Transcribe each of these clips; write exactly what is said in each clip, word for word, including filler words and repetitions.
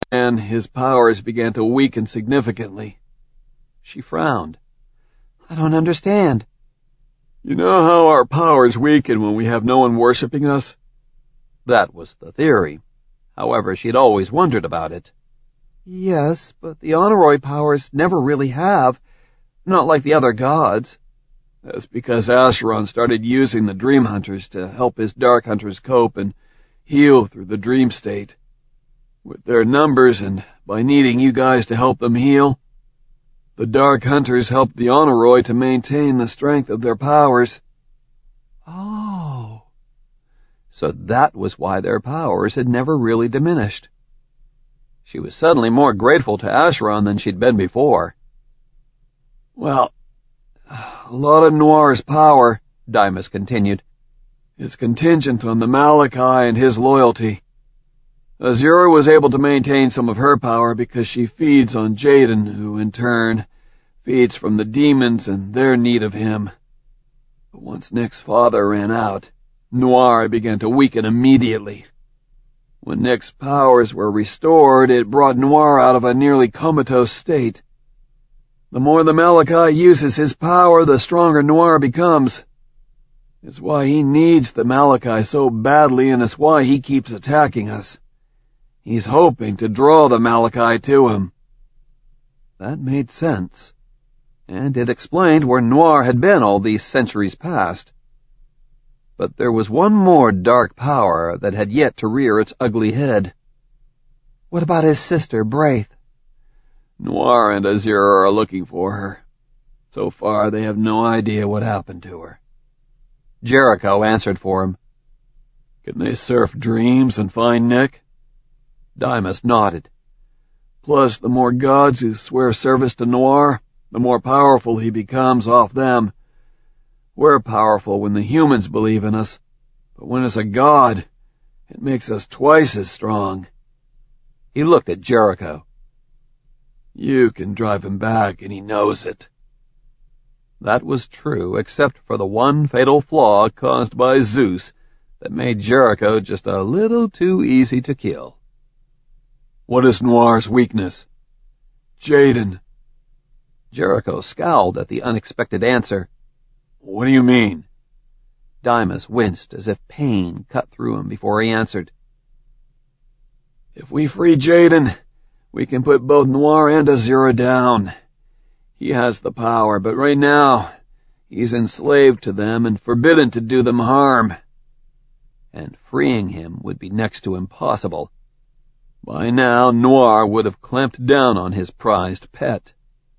and his powers began to weaken significantly. She frowned. I don't understand. You know how our powers weaken when we have no one worshipping us? That was the theory. However, she'd always wondered about it. Yes, but the Honoroi powers never really have. Not like the other gods. That's because Acheron started using the Dream Hunters to help his Dark Hunters cope and heal through the dream state. With their numbers and by needing you guys to help them heal, the Dark Hunters helped the Honoroi to maintain the strength of their powers. Oh. So that was why their powers had never really diminished. She was suddenly more grateful to Acheron than she'd been before. Well, a lot of Noir's power, Dymas continued, is contingent on the Malachi and his loyalty. Azura was able to maintain some of her power because she feeds on Jaden, who in turn feeds from the demons and their need of him. But once Nick's father ran out, Noir began to weaken immediately. When Nick's powers were restored, it brought Noir out of a nearly comatose state. The more the Malachi uses his power, the stronger Noir becomes. It's why he needs the Malachi so badly, and it's why he keeps attacking us. He's hoping to draw the Malachi to him. That made sense, and it explained where Noir had been all these centuries past. But there was one more dark power that had yet to rear its ugly head. What about his sister, Braith? Noir and Azura are looking for her. So far, they have no idea what happened to her. Jericho answered for him. Can they surf dreams and find Nick? Dymas nodded. Plus, the more gods who swear service to Noir, the more powerful he becomes off them. We're powerful when the humans believe in us, but when it's a god, it makes us twice as strong. He looked at Jericho. You can drive him back, and he knows it. That was true, except for the one fatal flaw caused by Zeus that made Jericho just a little too easy to kill. What is Noir's weakness? Jaden. Jericho scowled at the unexpected answer. What do you mean? Dymas winced as if pain cut through him before he answered. If we free Jaden, we can put both Noir and Azura down. He has the power, but right now, he's enslaved to them and forbidden to do them harm. And freeing him would be next to impossible. By now, Noir would have clamped down on his prized pet.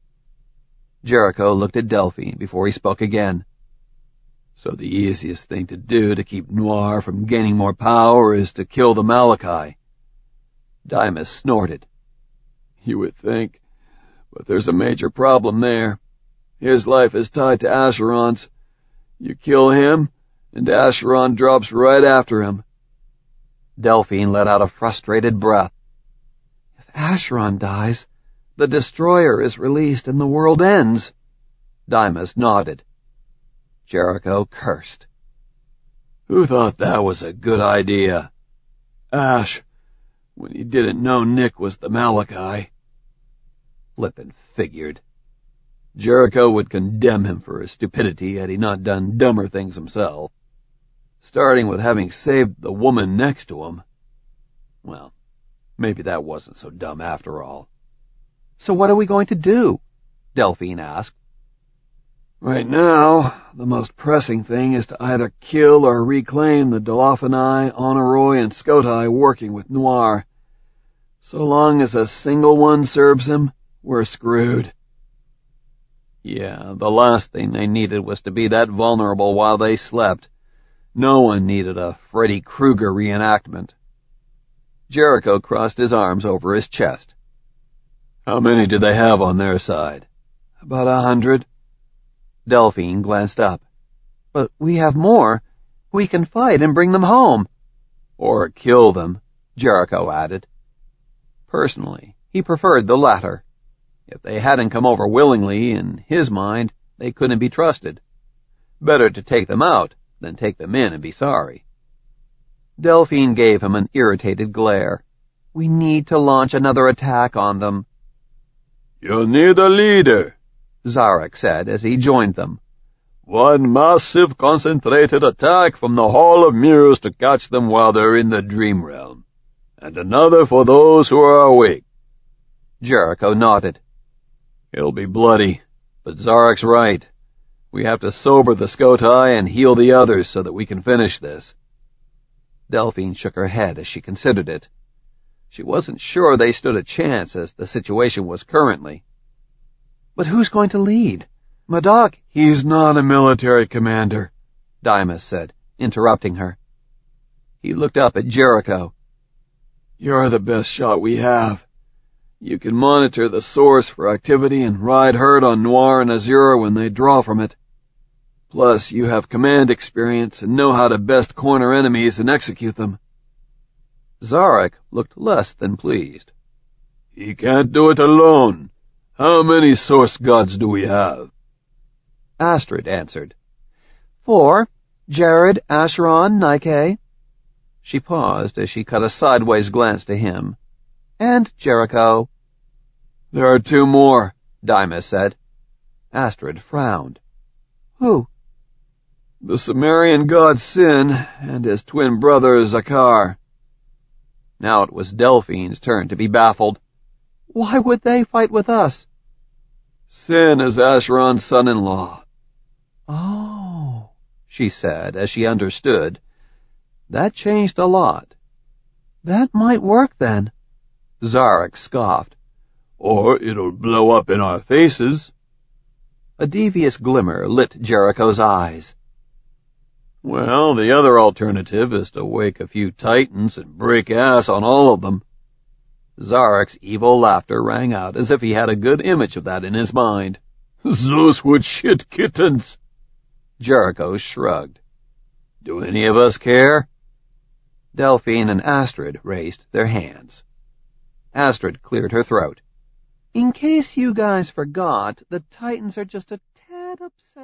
Jericho looked at Delphine before he spoke again. So the easiest thing to do to keep Noir from gaining more power is to kill the Malachi. Dymas snorted. You would think, but there's a major problem there. His life is tied to Acheron's. You kill him, and Acheron drops right after him. Delphine let out a frustrated breath. If Acheron dies, the Destroyer is released and the world ends. Dymas nodded. Jericho cursed. Who thought that was a good idea? Ash, when he didn't know Nick was the Malachi. Flippin' figured. Jericho would condemn him for his stupidity had he not done dumber things himself. Starting with having saved the woman next to him. Well, maybe that wasn't so dumb after all. So what are we going to do? Delphine asked. Right now, the most pressing thing is to either kill or reclaim the Dolophini, Honoroi, and Skotai working with Noir. So long as a single one serves him, we're screwed. Yeah, the last thing they needed was to be that vulnerable while they slept. No one needed a Freddy Krueger reenactment. Jericho crossed his arms over his chest. How many do they have on their side? About a hundred. Delphine glanced up. But we have more. We can fight and bring them home. Or kill them, Jericho added. Personally, he preferred the latter. If they hadn't come over willingly, in his mind, they couldn't be trusted. Better to take them out than take them in and be sorry. Delphine gave him an irritated glare. We need to launch another attack on them. "You need a leader," Zarek said as he joined them. "One massive concentrated attack from the Hall of Mirrors to catch them while they're in the dream realm, and another for those who are awake." Jericho nodded. "It'll be bloody, but Zarek's right. We have to sober the Skotai and heal the others so that we can finish this." Delphine shook her head as she considered it. She wasn't sure they stood a chance as the situation was currently. But who's going to lead? Madak? "He's not a military commander," Dymas said, interrupting her. He looked up at Jericho. "You're the best shot we have. You can monitor the source for activity and ride herd on Noir and Azura when they draw from it. Plus, you have command experience and know how to best corner enemies and execute them." Zarek looked less than pleased. "He can't do it alone. How many source gods do we have?" Astrid answered. Four. Jared, Asheron, Nike. She paused as she cut a sideways glance to him. And Jericho. "There are two more," Dymas said. Astrid frowned. Who? "The Sumerian god Sin and his twin brother Zakar." Now it was Delphine's turn to be baffled. Why would they fight with us? "Sin is Asheron's son-in-law." Oh, she said as she understood. That changed a lot. That might work then. Zarek scoffed. "Or it'll blow up in our faces." A devious glimmer lit Jericho's eyes. "Well, the other alternative is to wake a few titans and break ass on all of them." Zarek's evil laughter rang out as if he had a good image of that in his mind. "Those would shit kittens." Jericho shrugged. "Do any of us care?" Delphine and Astrid raised their hands. Astrid cleared her throat. In case you guys forgot, the Titans are just a tad upset.